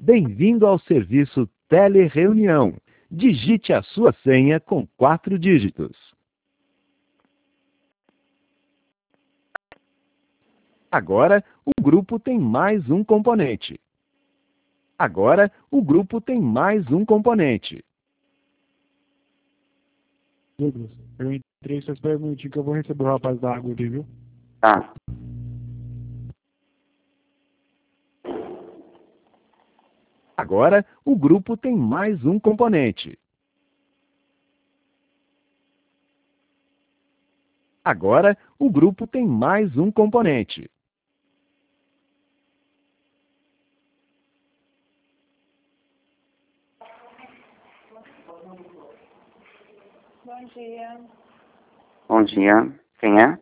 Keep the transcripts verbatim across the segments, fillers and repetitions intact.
Bem-vindo ao serviço Telereunião. Digite a sua senha com quatro dígitos. Agora, o grupo tem mais um componente. Agora, o grupo tem mais um componente. Douglas, eu entrei, só espera um minutinho que eu vou receber o rapaz da água ali, viu? Tá. Agora, o grupo tem mais um componente. Agora, o grupo tem mais um componente. Bom dia. Bom dia. Quem é?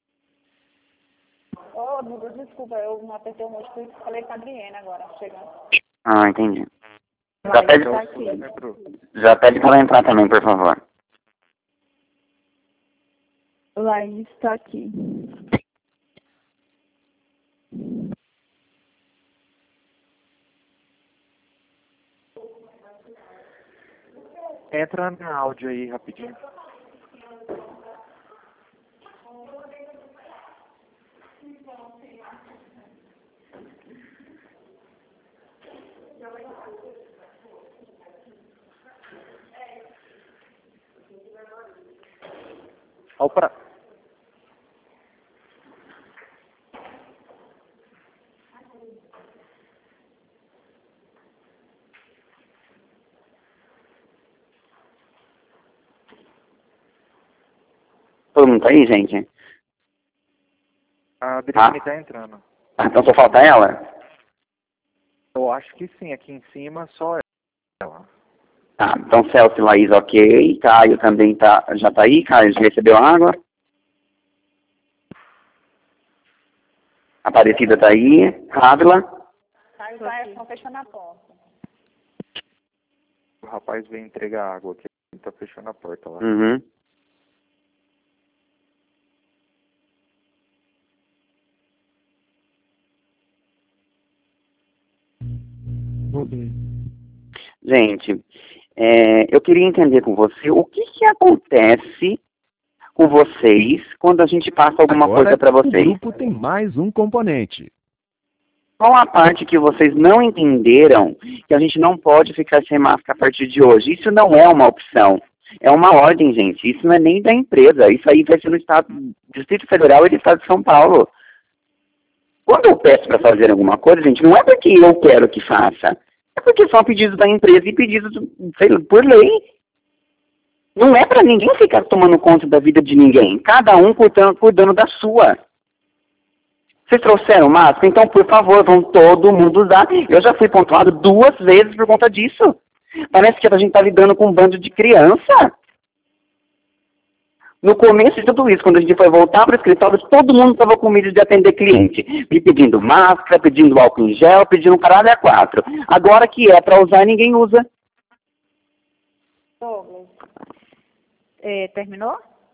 Ô, oh, Douglas, desculpa, eu não apertei o múltiplo e falei com a Adriana agora, chegando. Ah, entendi. Já Vai, pede, tá aqui. já pede para ela entrar também, por favor. Laís está aqui. Entra no áudio aí, rapidinho. Opa. Todo mundo tá aí, gente? A Adriane Ah. tá entrando. Ah, então só falta ela? Eu acho que sim, aqui em cima só ela. Tá, então Celso e Laís, ok. Caio também tá, já tá aí. Caio, já recebeu água? Aparecida tá aí. Ávila? Caio vai, estão fechando a porta. O rapaz veio entregar água aqui, ele tá fechando a porta lá. Uhum. Voltei. Gente, é, eu queria entender com você o que que acontece com vocês quando a gente passa alguma Agora, coisa para o vocês. grupo tem mais um componente. Qual a parte que vocês não entenderam que a gente não pode ficar sem máscara a partir de hoje? Isso não é uma opção. É uma ordem, gente. Isso não é nem da empresa. Isso aí vai ser no Estado, Distrito Federal e do Estado de São Paulo. Quando eu peço para fazer alguma coisa, gente, não é porque eu quero que faça. É porque são pedidos da empresa e pedidos, sei lá, por lei. Não é para ninguém ficar tomando conta da vida de ninguém. Cada um cuidando, cuidando da sua. Vocês trouxeram máscara? Então, por favor, vão todo mundo usar. Eu já fui pontuado duas vezes por conta disso. Parece que a gente está lidando com um bando de criança. No começo de tudo isso, quando a gente foi voltar para o escritório, todo mundo estava com medo de atender cliente. Me pedindo máscara, pedindo álcool em gel, pedindo caralho a quatro. Agora que é para usar, ninguém usa. Douglas, é, terminou?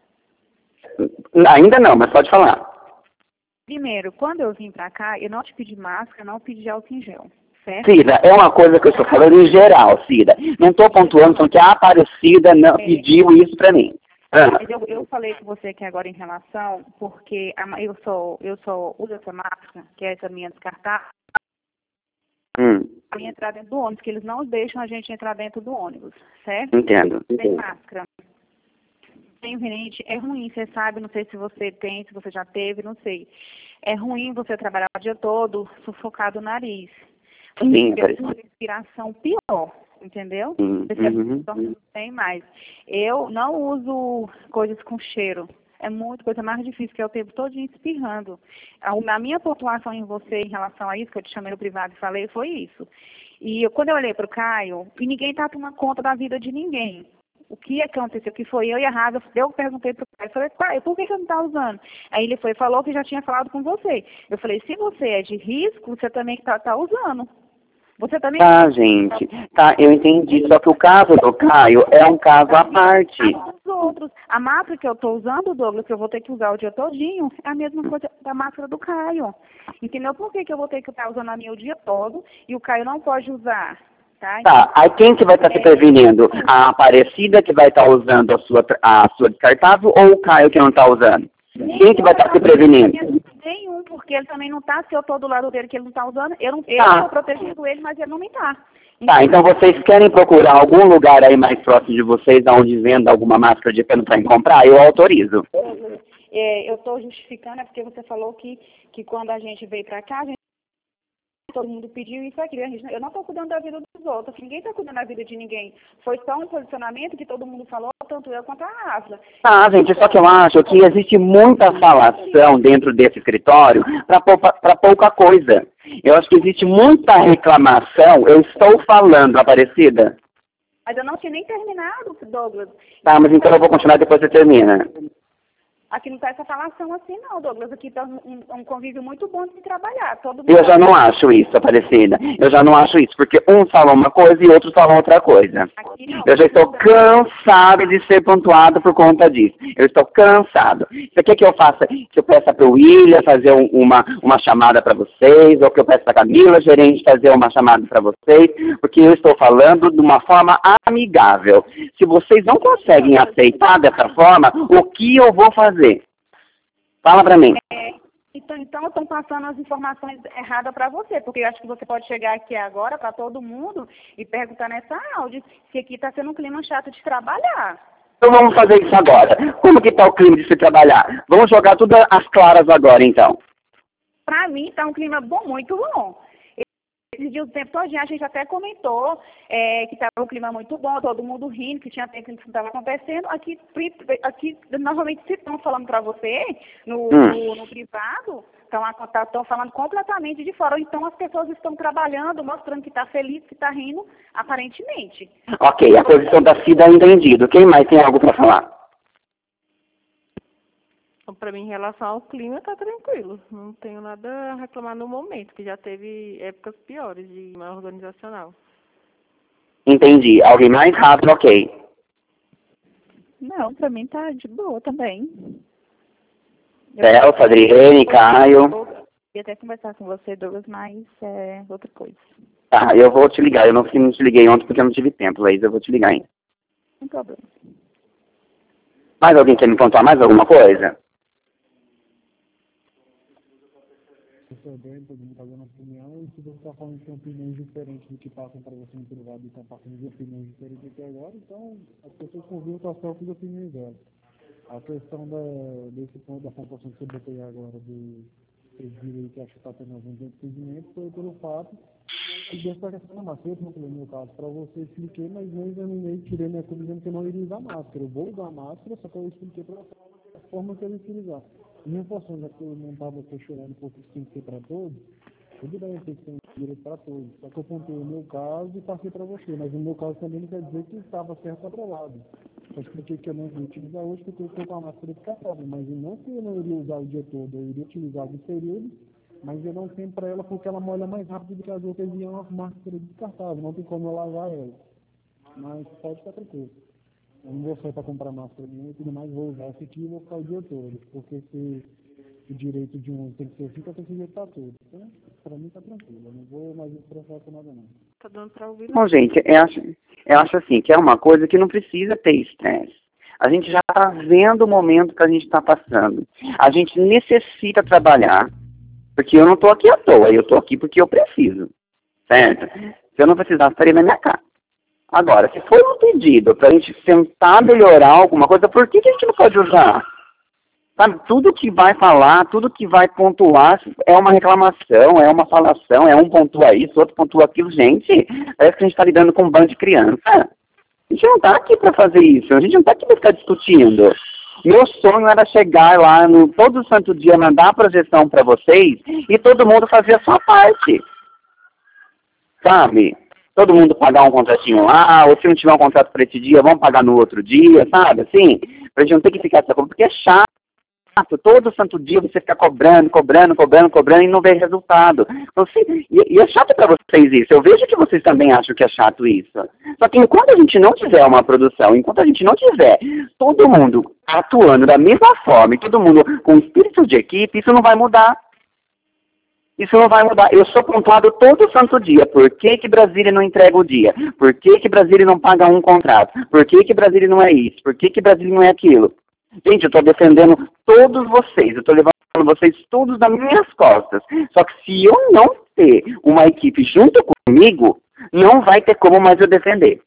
Ainda não, mas pode falar. Primeiro, quando eu vim pra cá, eu não te pedi máscara, não pedi álcool em gel, certo? Cida, é uma coisa que eu estou falando em geral, Cida. Não estou pontuando, falando que a Aparecida não É. pediu isso para mim. Ah. Mas eu, eu falei com você aqui agora em relação, porque a, eu sou, eu sou, uso essa máscara, que é essa minha descartável, Hum, para entrar dentro do ônibus, que eles não deixam a gente entrar dentro do ônibus, certo? entendo. Sem máscara. Sem rinite, é ruim, você sabe, não sei se você tem, se você já teve, não sei. É ruim você trabalhar o dia todo sufocado o nariz. Sim, Você tem uma respiração pior, entendeu? Uhum, Você uhum. não tem mais. Eu não uso coisas com cheiro. É muito coisa mais difícil, que é o tempo todo espirrando. A, a minha pontuação em você em relação a isso, que eu te chamei no privado e falei, foi isso. E eu, quando eu olhei para o Caio, e ninguém está tomando conta da vida de ninguém. O que aconteceu? Que foi eu e a Raga, eu perguntei para o Caio, falei, Caio, por que você não está usando? Aí ele foi, falou que já tinha falado com você. Eu falei, se você é de risco, você também está tá usando. Você também... Tá, gente. Tá, eu entendi. Só que o caso do Caio é um caso à parte. Os outros. A máscara que eu estou usando, Douglas, que eu vou ter que usar o dia todinho, é a mesma coisa da máscara do Caio. Entendeu? Por que, que eu vou ter que estar usando a minha o dia todo e o Caio não pode usar? Tá, tá, aí quem que vai estar se prevenindo? A Aparecida que vai estar usando a sua, a sua descartável ou o Caio que não está usando? Quem que vai estar se prevenindo? Nenhum, porque ele também não está, se eu estou do lado dele que ele não está usando, eu não eu tá. estou protegendo ele, mas ele não me está. Então, tá, então vocês querem procurar algum lugar aí mais próximo de vocês, onde venda alguma máscara de pano para comprar? Eu autorizo. É, eu estou justificando, é porque você falou que, que quando a gente veio para cá, a gente todo mundo pediu isso aqui. Eu não estou cuidando da vida dos outros, ninguém está cuidando da vida de ninguém. Foi só um posicionamento que todo mundo falou, tanto eu quanto a Ávila. Ah, gente, só que eu acho que existe muita falação dentro desse escritório para pouca coisa. Eu acho que existe muita reclamação. Eu estou falando, Aparecida. Mas eu não tinha nem terminado, Douglas. Tá, mas então eu vou continuar depois você termina. Aqui não está essa falação assim, não, Douglas. Aqui está um, um convívio muito bom de se trabalhar. Todo mundo eu já não acho isso, Aparecida. Eu já não acho isso, porque um fala uma coisa e outro fala outra coisa. Não, eu já estou cansado de ser pontuado por conta disso. Eu estou cansado. Você quer que eu faça, que eu peça para o William fazer um, uma, uma chamada para vocês, ou que eu peça para a Camila, gerente, fazer uma chamada para vocês, porque eu estou falando de uma forma amigável. Se vocês não conseguem aceitar dessa forma, o que eu vou fazer? Fala pra mim. É, então, então, estão passando as informações erradas para você, porque eu acho que você pode chegar aqui agora para todo mundo e perguntar nessa áudio se aqui está sendo um clima chato de trabalhar. Então vamos fazer isso agora. Como que está o clima de se trabalhar? Vamos jogar tudo às claras agora, então. Para mim, está um clima bom, muito bom. Esses dias, o tempo todo, a gente até comentou é, que estava um clima muito bom, todo mundo rindo, que tinha tempo que isso estava acontecendo. Aqui, aqui novamente, se estão falando para você, no, hum. no, no privado, estão falando completamente de fora. Então, as pessoas estão trabalhando, mostrando que está feliz, que está rindo, aparentemente. Ok, a posição da Cida é entendido. Quem mais tem algo para falar? Para mim, em relação ao clima, está tranquilo. Não tenho nada a reclamar no momento, que já teve épocas piores de uma organizacional. Entendi. Alguém mais rápido, ok. Não, para mim está de boa também. Celso, Adriane, Caio. Eu ia até conversar com você, Douglas, mas é outra coisa. Tá, eu vou te ligar. Eu não, não te liguei ontem porque eu não tive tempo, Laís. Eu vou te ligar ainda. Não tem problema. Mais alguém quer me contar mais alguma coisa? Todo mundo está dando opinião, e se você está falando que tem opiniões diferentes do que passam para você no privado e estão passando de opiniões diferentes aqui agora, então as pessoas convidam para selfie de opiniões delas. A questão da, desse ponto da pontuação que você botou aí agora, do presídio que acho que está tendo algum impedimento, foi pelo fato de dessa questão da máscara. Eu não falei no meu caso para você, expliquei, mas não examinei, tirei minha coisa dizendo que eu não iria usar máscara. Eu vou usar máscara, só que eu expliquei para a forma que eu ia utilizar. Minha função, já que eu não estava questionando porque isso tem que ser para todos, tudo bem, tem que ter direito para todos. Só que eu contei o meu caso e passei para você, mas o meu caso também não quer dizer que estava certo ou aprovado. Eu expliquei que eu não iria utilizar hoje porque eu estou com a máscara descartável, mas não que eu não iria usar o dia todo, eu iria utilizar alguns períodos, mas eu não tenho para ela porque ela molha mais rápido do que as outras e é uma máscara descartável, não tem como eu lavar ela. Mas pode ficar tranquilo. Eu não vou sair para comprar máscara nenhuma e tudo mais, vou usar esse aqui e vou ficar o dia todo. Porque se o direito de um tem que ser assim, então tem que ser para todos. Então, para mim tá tranquilo. Eu não vou mais me estressar com nada não. Tá dando para ouvir? Bom, gente, eu acho, eu acho assim, que é uma coisa que não precisa ter estresse. A gente já está vendo o momento que a gente está passando. A gente necessita trabalhar, porque eu não estou aqui à toa, eu estou aqui porque eu preciso. Certo? Se eu não precisasse, estaria na minha casa. Agora, se for um pedido para a gente tentar melhorar alguma coisa, por que, que a gente não pode usar? Sabe, tudo que vai falar, tudo que vai pontuar é uma reclamação, é uma falação, é um pontua isso, outro pontua aquilo. Gente, parece que a gente está lidando com um bando de criança. A gente não está aqui para fazer isso, a gente não está aqui para ficar discutindo. Meu sonho era chegar lá no todo santo dia, mandar a projeção para vocês e todo mundo fazer a sua parte. Sabe? Todo mundo pagar um contratinho lá, ou se não tiver um contrato para esse dia, vamos pagar no outro dia, sabe? Assim, pra gente não ter que ficar essa coisa, porque é chato. todo santo dia você ficar cobrando, cobrando, cobrando, cobrando e não ver resultado. Você, e, e é chato para vocês isso. Eu vejo que vocês também acham que é chato isso. Só que enquanto a gente não tiver uma produção, enquanto a gente não tiver todo mundo atuando da mesma forma e todo mundo com espírito de equipe, isso não vai mudar. Isso não vai mudar. Eu sou pontuado todo santo dia. Por que que Brasília não entrega o dia? Por que que Brasília não paga um contrato? Por que que Brasília não é isso? Por que que Brasília não é aquilo? Gente, eu estou defendendo todos vocês. Eu estou levando vocês todos nas minhas costas. Só que se eu não ter uma equipe junto comigo, não vai ter como mais eu defender.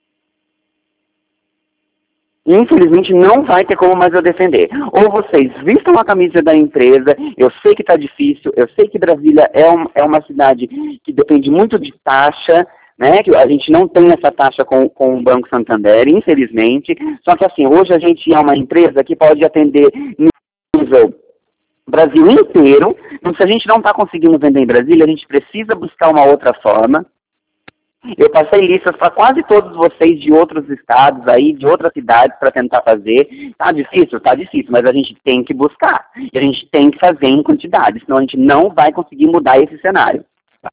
Infelizmente, não vai ter como mais eu defender. Ou vocês vistam a camisa da empresa, eu sei que está difícil, eu sei que Brasília é, um, é uma cidade que depende muito de taxa, né, que a gente não tem essa taxa com, com o Banco Santander, infelizmente. Só que assim, hoje a gente é uma empresa que pode atender nível Brasil inteiro. Então, se a gente não está conseguindo vender em Brasília, a gente precisa buscar uma outra forma. Eu passei listas para quase todos vocês de outros estados aí, de outras cidades para tentar fazer. Tá difícil? Tá difícil, mas a gente tem que buscar. E a gente tem que fazer em quantidade, senão a gente não vai conseguir mudar esse cenário.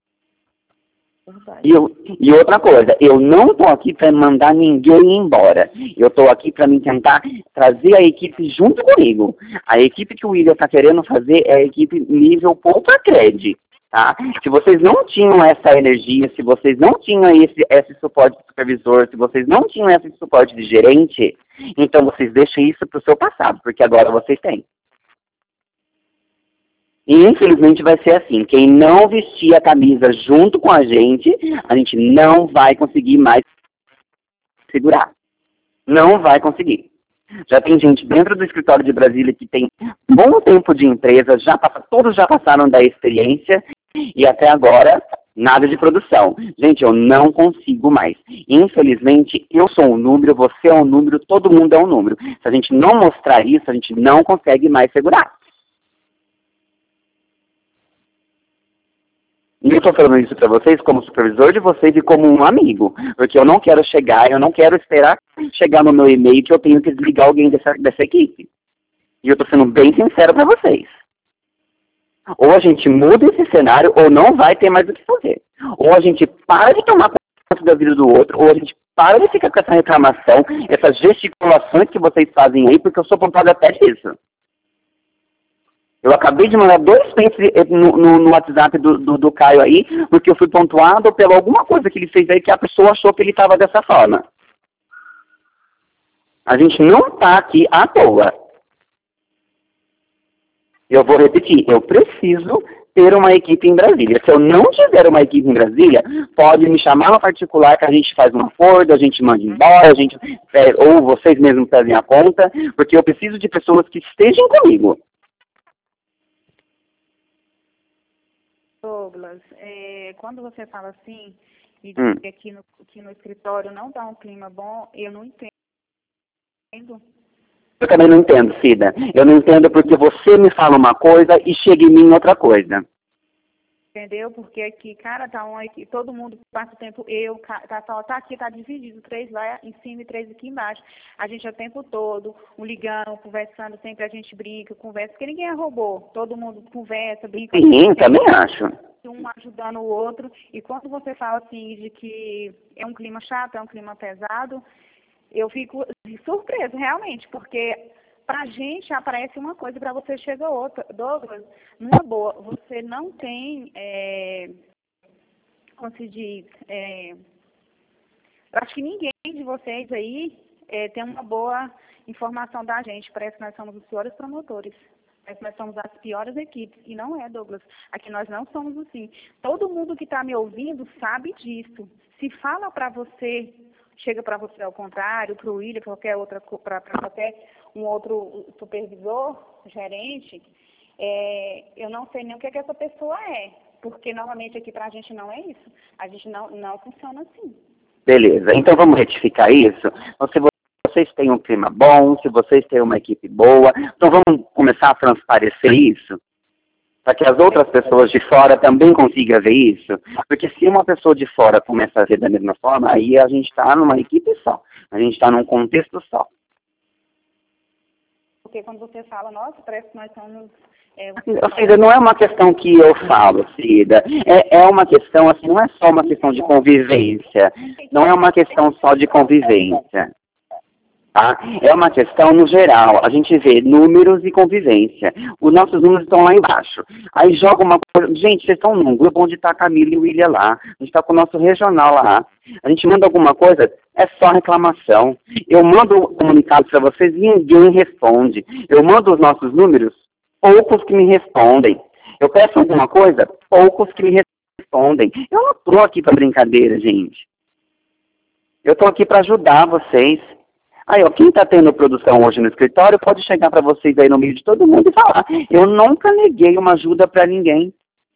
E, eu, e outra coisa, eu não estou aqui para mandar ninguém embora. Eu estou aqui para me tentar trazer a equipe junto comigo. A equipe que o William está querendo fazer é a equipe nível Poupa Cred. Tá? Se vocês não tinham essa energia, se vocês não tinham esse, esse suporte de supervisor, se vocês não tinham esse suporte de gerente, então vocês deixem isso para o seu passado, porque agora vocês têm. E infelizmente vai ser assim, quem não vestir a camisa junto com a gente, a gente não vai conseguir mais segurar. Não vai conseguir. Já tem gente dentro do escritório de Brasília que tem bom tempo de empresa, já passa, todos já passaram da experiência e até agora nada de produção. Gente, eu não consigo mais. Infelizmente, eu sou um número, você é um número, todo mundo é um número. Se a gente não mostrar isso, a gente não consegue mais segurar. E eu estou falando isso para vocês como supervisor de vocês e como um amigo, porque eu não quero chegar, eu não quero esperar chegar no meu e-mail que eu tenho que desligar alguém dessa, dessa equipe. E eu estou sendo bem sincero para vocês. Ou a gente muda esse cenário, ou não vai ter mais o que fazer. Ou a gente para de tomar conta da vida do outro, ou a gente para de ficar com essa reclamação, essas gesticulações que vocês fazem aí, porque eu sou pontuado até disso. Eu acabei de mandar dois prints no, no, no WhatsApp do, do, do Caio aí, porque eu fui pontuado pela alguma coisa que ele fez aí que a pessoa achou que ele estava dessa forma. A gente não está aqui à toa. Eu vou repetir, eu preciso ter uma equipe em Brasília. Se eu não tiver uma equipe em Brasília, pode me chamar no particular que a gente faz um acordo, a gente manda embora, a gente, é, ou vocês mesmos fazem a conta, porque eu preciso de pessoas que estejam comigo. Douglas, é, quando você fala assim, e Hum. diz que aqui no, aqui no escritório não dá um clima bom, eu não entendo. Eu também não entendo, Cida. Eu não entendo porque você me fala uma coisa e chega em mim outra coisa. Entendeu? Porque aqui, cara, tá um aqui, todo mundo passa o tempo, eu, ca- tá, tá, tá aqui, tá dividido, três lá em cima e três aqui embaixo. A gente é o tempo todo, um ligando, conversando, sempre a gente brinca, conversa, porque ninguém é robô. Todo mundo conversa, brinca. Sim, também acho. Um ajudando o outro. E quando você fala assim de que é um clima chato, é um clima pesado, eu fico surpresa, realmente, porque pra gente aparece uma coisa e pra você chega outra. Douglas, numa boa, você não tem, é, como se diz, é, eu acho que ninguém de vocês aí é, tem uma boa informação da gente. Parece que nós somos os piores promotores. Parece que nós somos as piores equipes. E não é, Douglas. Aqui nós não somos assim. Todo mundo que está me ouvindo sabe disso. Se fala para você, chega para você ao contrário, para o William, para qualquer outra, para qualquer um outro supervisor, gerente, é, eu não sei nem o que, é que essa pessoa é. Porque normalmente aqui para a gente não é isso. A gente não, não funciona assim. Beleza, então vamos retificar isso. Então, se vocês têm um clima bom, se vocês têm uma equipe boa, então vamos começar a transparecer isso, para que as outras pessoas de fora também consigam ver isso. Porque se uma pessoa de fora começa a ver da mesma forma, aí a gente está numa equipe só, a gente está num contexto só. Porque quando você fala, nossa, parece que nós somos... É, Cida, não é uma questão que eu falo, Cida. É, é uma questão, assim, não é só uma questão de convivência. Não é uma questão só de convivência. Tá? É uma questão no geral. A gente vê números e convivência. Os nossos números estão lá embaixo. Aí joga uma coisa. Gente, vocês estão num grupo onde está a Camila e o William lá. A gente está com o nosso regional lá. A gente manda alguma coisa, é só reclamação. Eu mando comunicados para vocês e ninguém responde. Eu mando os nossos números, poucos que me respondem. Eu peço alguma coisa, poucos que me respondem. Eu não estou aqui para brincadeira, gente. Eu estou aqui para ajudar vocês. Aí, ó, quem está tendo produção hoje no escritório pode chegar para vocês aí no meio de todo mundo e falar: eu nunca neguei uma ajuda para ninguém.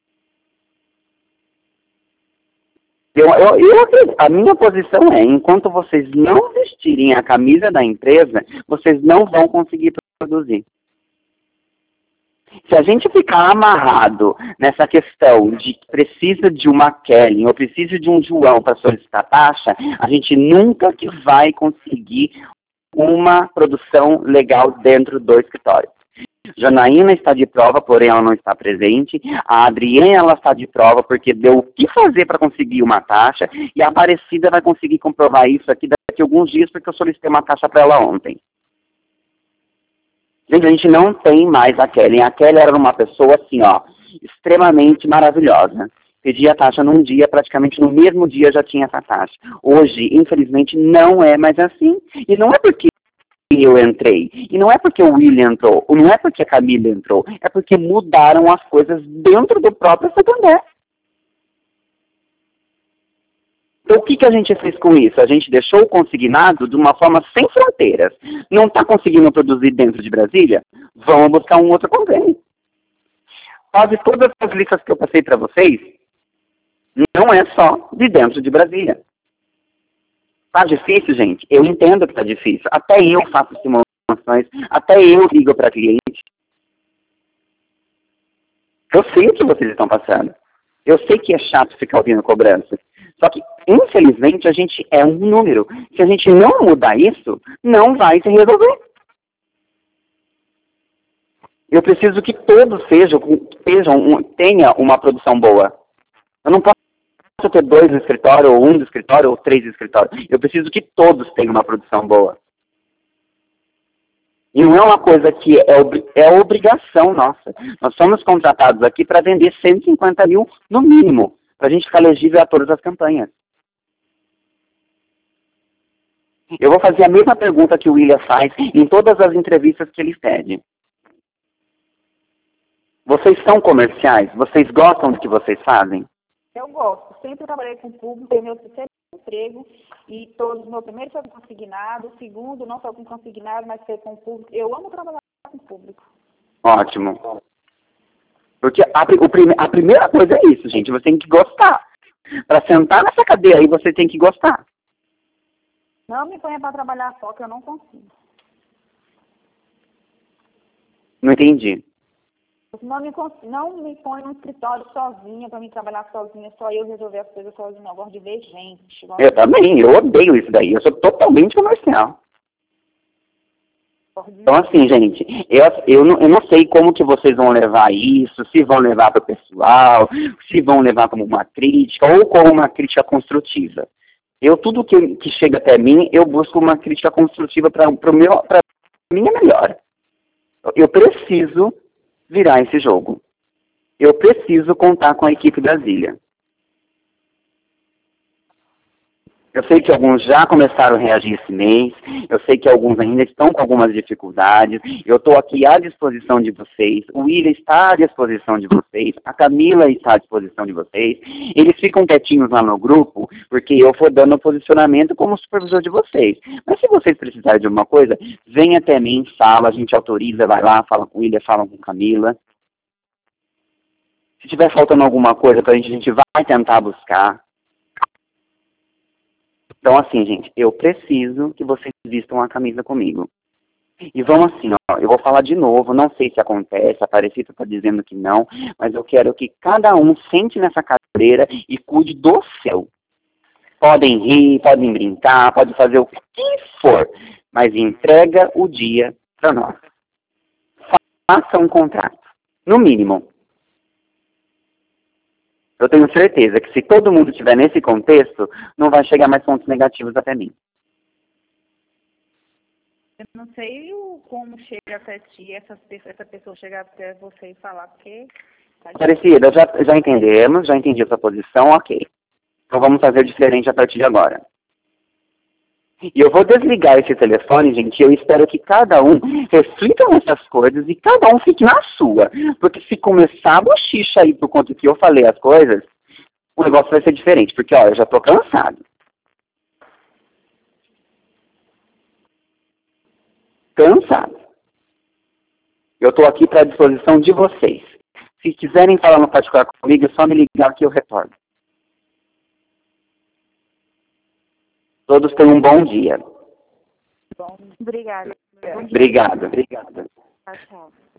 Eu, eu, eu, a minha posição é, enquanto vocês não vestirem a camisa da empresa, vocês não vão conseguir produzir. Se a gente ficar amarrado nessa questão de que precisa de uma Kelly ou precisa de um João para solicitar taxa, a gente nunca que vai conseguir uma produção legal dentro do escritório. Janaína está de prova, porém ela não está presente. A Adriana ela está de prova porque deu o que fazer para conseguir uma taxa. E a Aparecida vai conseguir comprovar isso aqui daqui a alguns dias porque eu solicitei uma taxa para ela ontem. Gente, a gente não tem mais a Kelly. A Kelly era uma pessoa assim, ó, extremamente maravilhosa. Pedia a taxa num dia, praticamente no mesmo dia já tinha essa taxa. Hoje, infelizmente, não é mais assim. E não é porque eu entrei, e não é porque o William entrou, ou não é porque a Camila entrou, é porque mudaram as coisas dentro do próprio Santander. Então, o que, que a gente fez com isso? A gente deixou o consignado de uma forma sem fronteiras. Não está conseguindo produzir dentro de Brasília? Vamos buscar um outro convênio. Quase todas as listas que eu passei para vocês, não é só de dentro de Brasília. Tá difícil, gente? Eu entendo que tá difícil. Até eu faço simulações, até eu ligo para cliente. Eu sei o que vocês estão passando. Eu sei que é chato ficar ouvindo cobrança. Só que, infelizmente, a gente é um número. Se a gente não mudar isso, não vai se resolver. Eu preciso que todos sejam, sejam tenham uma produção boa. Eu não posso ter dois no escritório, ou um do escritório, ou três no escritório. Eu preciso que todos tenham uma produção boa. E não é uma coisa que é, obri é obrigação nossa. Nós somos contratados aqui para vender cento e cinquenta mil no mínimo, para a gente ficar elegível a todas as campanhas. Eu vou fazer a mesma pergunta que o William faz em todas as entrevistas que ele pede. Vocês são comerciais? Vocês gostam do que vocês fazem? Eu gosto. Sempre trabalhei com público, tenho meu terceiro emprego e todos, meu primeiro foi com consignado, segundo não foi com consignado, mas foi com público. Eu amo trabalhar com público. Ótimo. Porque a, o prime, a primeira coisa é isso, gente. Você tem que gostar. Para sentar nessa cadeira aí, você tem que gostar. Não me ponha para trabalhar só, que eu não consigo. Não entendi. Não me, não me põe no escritório sozinha, para mim trabalhar sozinha, só eu resolver as coisas sozinha. Eu gosto de ver gente. Eu também, eu odeio isso daí. Eu sou totalmente comercial. Então, assim, gente, eu, eu, não, eu não sei como que vocês vão levar isso, se vão levar para o pessoal, se vão levar como uma crítica ou como uma crítica construtiva. Eu, tudo que, que chega até mim, eu busco uma crítica construtiva para a minha melhora. Eu preciso virar esse jogo. Eu preciso contar com a equipe Brasília. Eu sei que alguns já começaram a reagir esse mês, eu sei que alguns ainda estão com algumas dificuldades, eu estou aqui à disposição de vocês, o William está à disposição de vocês, a Camila está à disposição de vocês, eles ficam quietinhos lá no grupo, porque eu for dando o posicionamento como supervisor de vocês. Mas se vocês precisarem de alguma coisa, vem até mim, fala, a gente autoriza, vai lá, fala com o William, fala com a Camila. Se tiver faltando alguma coisa para a gente, a gente vai tentar buscar. Então, assim, gente, eu preciso que vocês vistam a camisa comigo. E vão assim, ó, eu vou falar de novo, não sei se acontece, a Aparecida está dizendo que não, mas eu quero que cada um sente nessa cadeira e cuide do seu. Podem rir, podem brincar, podem fazer o que for, mas entrega o dia para nós. faça um contrato. No mínimo. Eu tenho certeza que se todo mundo estiver nesse contexto, não vai chegar mais pontos negativos até mim. Eu não sei o, como chega até ti, essa, essa pessoa chegar até você e falar, porque... Aparecida, já, já entendemos, já entendi a sua posição, ok. Então vamos fazer diferente a partir de agora. E eu vou desligar esse telefone, gente, e eu espero que cada um reflita nessas coisas e cada um fique na sua. Porque se começar a bochicha aí por conta que eu falei as coisas, o negócio vai ser diferente. Porque, ó, eu já tô cansado. Cansado. Eu tô aqui para a disposição de vocês. Se quiserem falar no particular comigo, é só me ligar que eu retorno. Todos tenham um bom dia. Bom, obrigada. Obrigado, obrigado. Tchau, tchau.